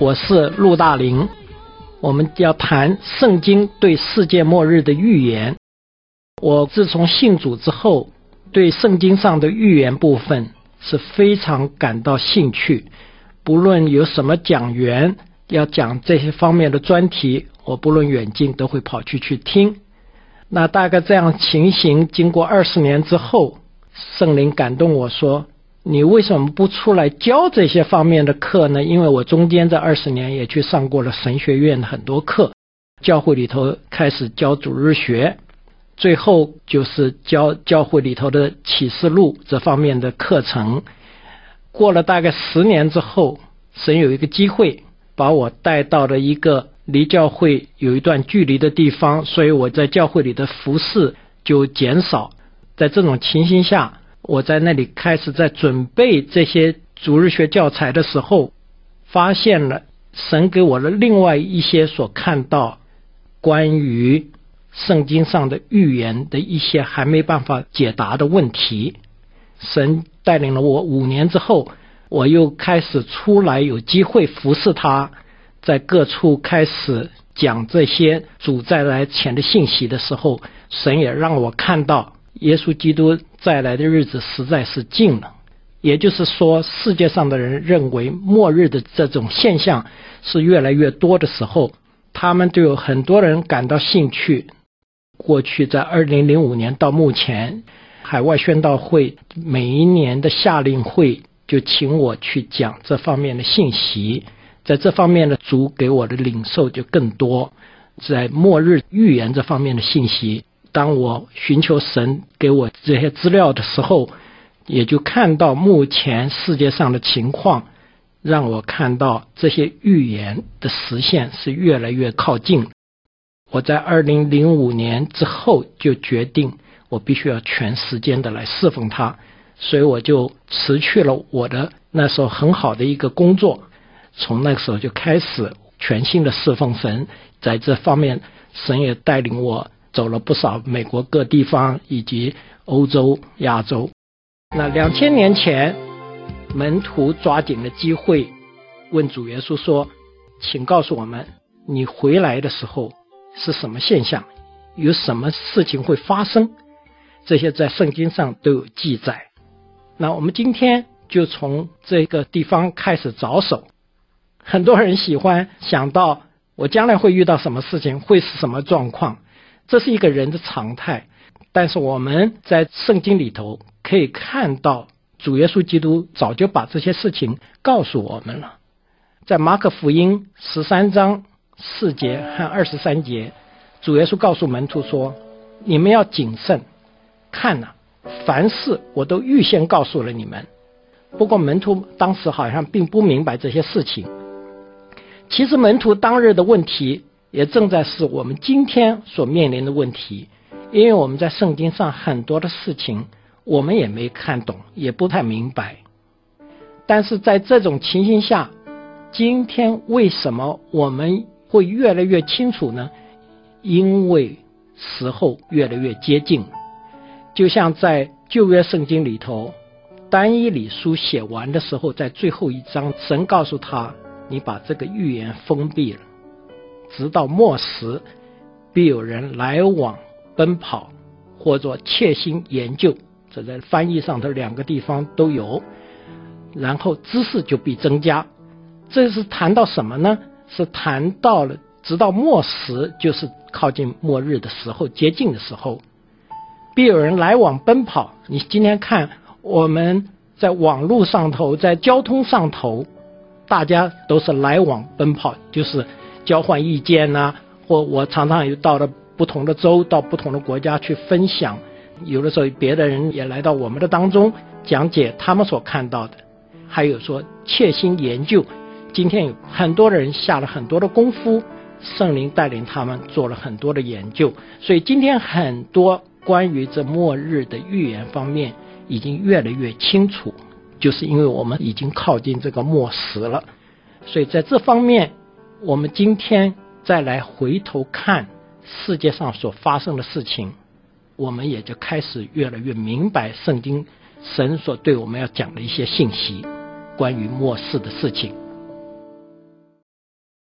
我是陆大林，我们要谈圣经对世界末日的预言。我自从信主之后，对圣经上的预言部分是非常感到兴趣，不论有什么讲员要讲这些方面的专题，我不论远近都会跑去听。那大概这样情形经过20年之后，圣灵感动我说，你为什么不出来教这些方面的课呢？因为我中间这20年也去上过了神学院的很多课，教会里头开始教主日学，最后就是教会里头的启示录这方面的课程。过了大概10年之后，神有一个机会把我带到了一个离教会有一段距离的地方，所以我在教会里的服事就减少。在这种情形下，我在那里开始在准备这些主日学教材的时候，发现了神给我的另外一些所看到关于圣经上的预言的一些还没办法解答的问题。神带领了我5年之后，我又开始出来有机会服侍他，在各处开始讲这些主再来前的信息的时候，神也让我看到耶稣基督再来的日子实在是近了。也就是说，世界上的人认为末日的这种现象是越来越多的时候，他们就有很多人感到兴趣。过去在2005年到目前，海外宣道会每一年的夏令会就请我去讲这方面的信息，在这方面的主给我的领受就更多。在末日预言这方面的信息，当我寻求神给我这些资料的时候，也就看到目前世界上的情况，让我看到这些预言的实现是越来越靠近。我在2005年之后就决定我必须要全时间的来侍奉他，所以我就辞去了我的那时候很好的一个工作，从那个时候就开始全心的侍奉神。在这方面，神也带领我走了不少美国各地方以及欧洲、亚洲。那2000年前，门徒抓紧了机会问主耶稣说，请告诉我们，你回来的时候是什么现象，有什么事情会发生，这些在圣经上都有记载。那我们今天就从这个地方开始着手。很多人喜欢想到我将来会遇到什么事情，会是什么状况，这是一个人的常态。但是我们在圣经里头可以看到，主耶稣基督早就把这些事情告诉我们了。在马可福音13章4节和23节，主耶稣告诉门徒说，你们要谨慎，看哪，凡事我都预先告诉了你们。不过门徒当时好像并不明白这些事情。其实门徒当日的问题也正在是我们今天所面临的问题，因为我们在圣经上很多的事情我们也没看懂，也不太明白。但是在这种情形下，今天为什么我们会越来越清楚呢？因为时候越来越接近。就像在旧约圣经里头，但以理书写完的时候，在最后一章，神告诉他，你把这个预言封闭了，直到末时必有人来往奔跑，或者切心研究，这在翻译上的2个地方都有，然后知识就必增加。这是谈到什么呢？是谈到了直到末时，就是靠近末日的时候，接近的时候，必有人来往奔跑。你今天看我们在网络上头，在交通上头，大家都是来往奔跑，就是交换意见啊，或我常常也到了不同的州，到不同的国家去分享，有的时候别的人也来到我们的当中讲解他们所看到的。还有说切心研究，今天有很多人下了很多的功夫，圣灵带领他们做了很多的研究，所以今天很多关于这末日的预言方面已经越来越清楚，就是因为我们已经靠近这个末时了。所以在这方面，我们今天再来回头看世界上所发生的事情，我们也就开始越来越明白圣经神所对我们要讲的一些信息，关于末世的事情。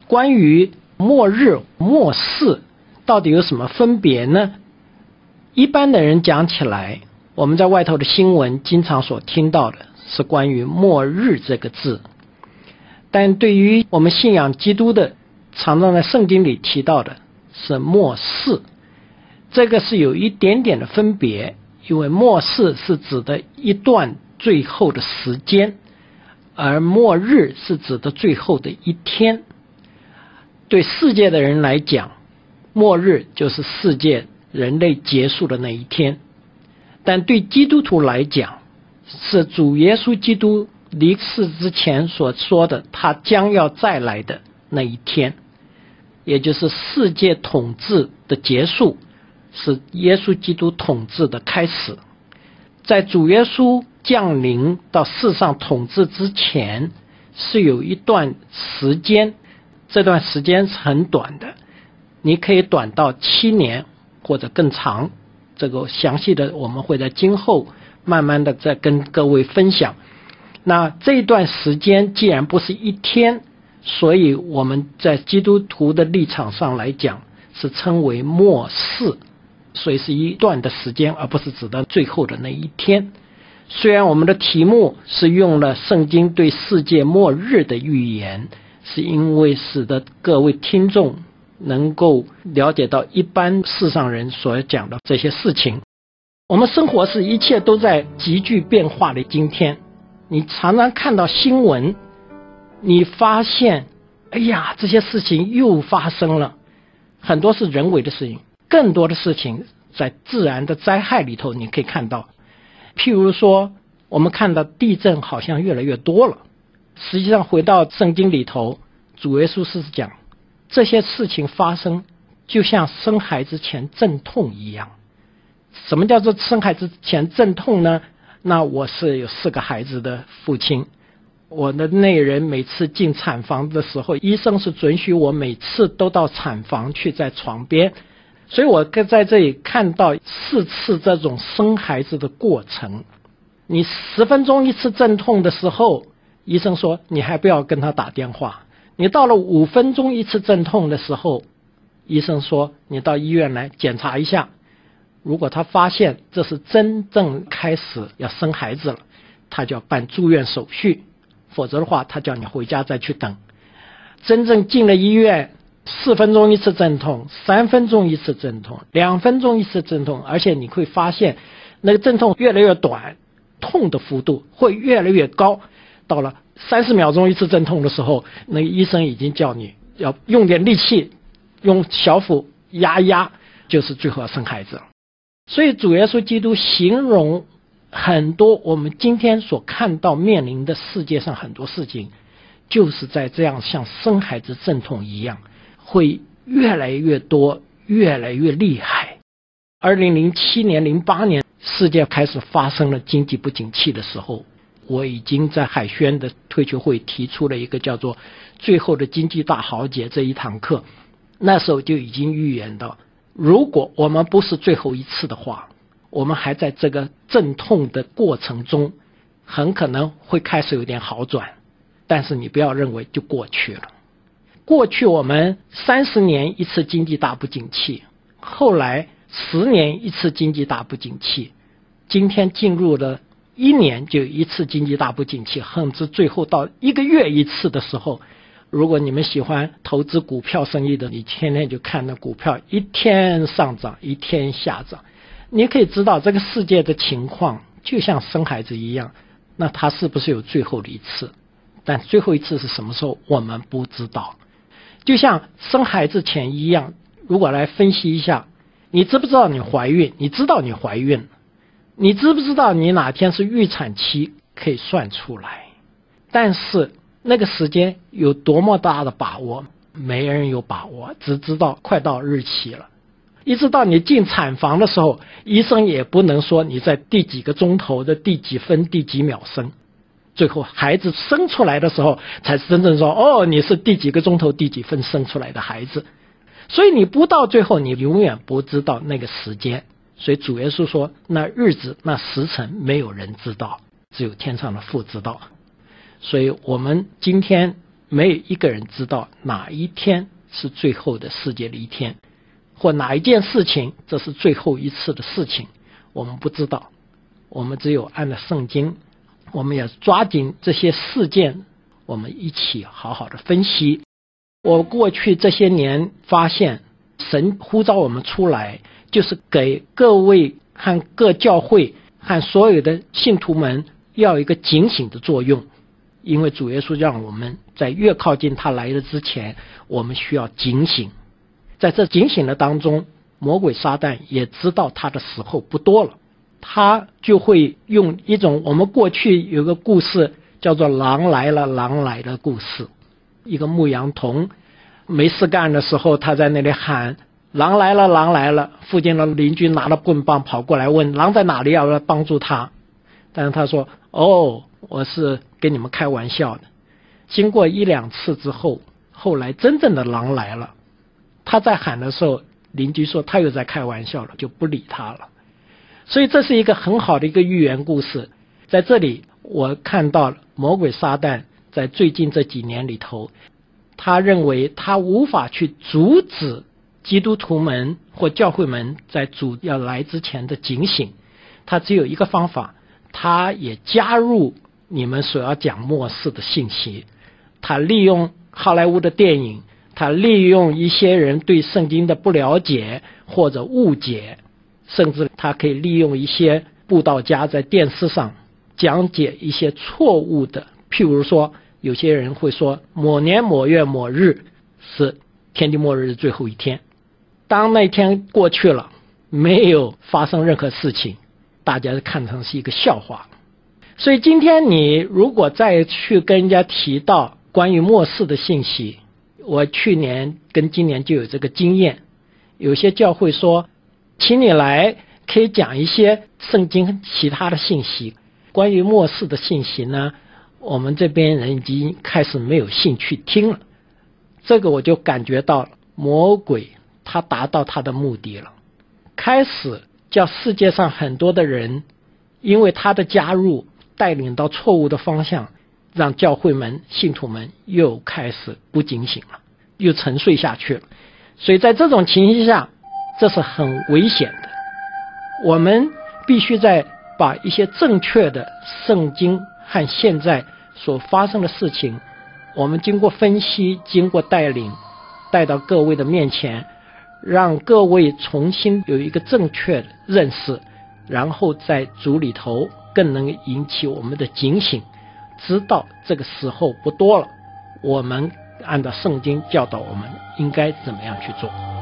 关于末日末世到底有什么分别呢？一般的人讲起来，我们在外头的新闻经常所听到的是关于末日这个字，但对于我们信仰基督的，常常在圣经里提到的是末世，这个是有一点点的分别，因为末世是指的一段最后的时间，而末日是指的最后的一天。对世界的人来讲，末日就是世界人类结束的那一天，但对基督徒来讲，是主耶稣基督离世之前所说的他将要再来的那一天，也就是世界统治的结束，是耶稣基督统治的开始。在主耶稣降临到世上统治之前，是有一段时间，这段时间是很短的，你可以短到7年或者更长，这个详细的我们会在今后慢慢的再跟各位分享。那这段时间既然不是一天，所以我们在基督徒的立场上来讲是称为末世，所以是一段的时间，而不是指的最后的那一天。虽然我们的题目是用了圣经对世界末日的预言，是因为使得各位听众能够了解到一般世上人所讲的这些事情。我们生活是一切都在急剧变化的今天，你常常看到新闻，你发现哎呀，这些事情又发生了，很多是人为的事情，更多的事情在自然的灾害里头你可以看到。譬如说我们看到地震好像越来越多了，实际上回到圣经里头，主耶稣是讲这些事情发生就像生孩子前阵痛一样。什么叫做生孩子前阵痛呢？那我是有4个孩子的父亲，我的内人每次进产房的时候，医生是准许我每次都到产房去，在床边，所以我在这里看到4次这种生孩子的过程。你10分钟一次阵痛的时候，医生说你还不要跟他打电话。你到了5分钟一次阵痛的时候，医生说你到医院来检查一下，如果他发现这是真正开始要生孩子了，他就要办住院手续，否则的话他叫你回家再去等。真正进了医院，4分钟一次阵痛，3分钟一次阵痛，2分钟一次阵痛，而且你会发现那个阵痛越来越短，痛的幅度会越来越高，到了30秒钟一次阵痛的时候，那个医生已经叫你要用点力气，用小腹压一压，就是最后要生孩子了。所以主耶稣基督形容很多我们今天所看到面临的世界上很多事情，就是在这样像生孩子阵痛一样，会越来越多，越来越厉害。2007年08年世界开始发生了经济不景气的时候，我已经在海轩的退休会提出了一个叫做最后的经济大豪劫这一堂课。那时候就已经预言到，如果我们不是最后一次的话，我们还在这个阵痛的过程中，很可能会开始有点好转，但是你不要认为就过去了。过去我们30年一次经济大不景气，后来10年一次经济大不景气，今天进入了1年就一次经济大不景气，甚至最后到1个月一次的时候，如果你们喜欢投资股票生意的，你天天就看那股票一天上涨一天下涨，你可以知道这个世界的情况就像生孩子一样。那它是不是有最后的一次？但最后一次是什么时候我们不知道。就像生孩子前一样，如果来分析一下，你知不知道你怀孕？你知道你怀孕，你知不知道你哪天是预产期？可以算出来，但是那个时间有多么大的把握？没人有把握，只知道快到日期了。一直到你进产房的时候，医生也不能说你在第几个钟头的第几分第几秒生，最后孩子生出来的时候才真正说，哦，你是第几个钟头第几分生出来的孩子。所以你不到最后，你永远不知道那个时间。所以主耶稣说，那日子那时辰没有人知道，只有天上的父知道。所以我们今天没有一个人知道哪一天是最后的世界的一天，或哪一件事情这是最后一次的事情，我们不知道。我们只有按照圣经，我们也抓紧这些事件，我们一起好好的分析。我过去这些年发现，神呼召我们出来，就是给各位和各教会和所有的信徒们要有一个警醒的作用。因为主耶稣让我们在越靠近他来的之前，我们需要警醒。在这警醒的当中，魔鬼撒旦也知道他的时候不多了，他就会用一种，我们过去有个故事叫做狼来了狼来的故事。一个牧羊童没事干的时候，他在那里喊狼来了狼来了，附近的邻居拿了棍棒跑过来问狼在哪里，要不要帮助他。但是他说，我是跟你们开玩笑的。经过一两次之后，后来真正的狼来了，他在喊的时候，邻居说他又在开玩笑了，就不理他了。所以这是一个很好的一个寓言故事。在这里我看到魔鬼撒旦在最近这几年里头，他认为他无法去阻止基督徒们或教会们在主要来之前的警醒，他只有一个方法，他也加入你们所要讲末世的信息。他利用好莱坞的电影，他利用一些人对圣经的不了解或者误解，甚至他可以利用一些布道家在电视上讲解一些错误的，譬如说有些人会说某年某月某日是天地末日的最后一天，当那天过去了，没有发生任何事情，大家看成是一个笑话。所以今天你如果再去跟人家提到关于末世的信息，我去年跟今年就有这个经验，有些教会说请你来可以讲一些圣经其他的信息，关于末世的信息呢，我们这边人已经开始没有兴趣听了。这个我就感觉到魔鬼他达到他的目的了，开始叫世界上很多的人因为他的加入带领到错误的方向，让教会们信徒们又开始不警醒了，又沉睡下去了。所以在这种情形下，这是很危险的。我们必须在把一些正确的圣经和现在所发生的事情，我们经过分析，经过带领，带到各位的面前，让各位重新有一个正确的认识，然后在主里头更能引起我们的警醒，知道这个时候不多了，我们按照圣经教导我们应该怎么样去做。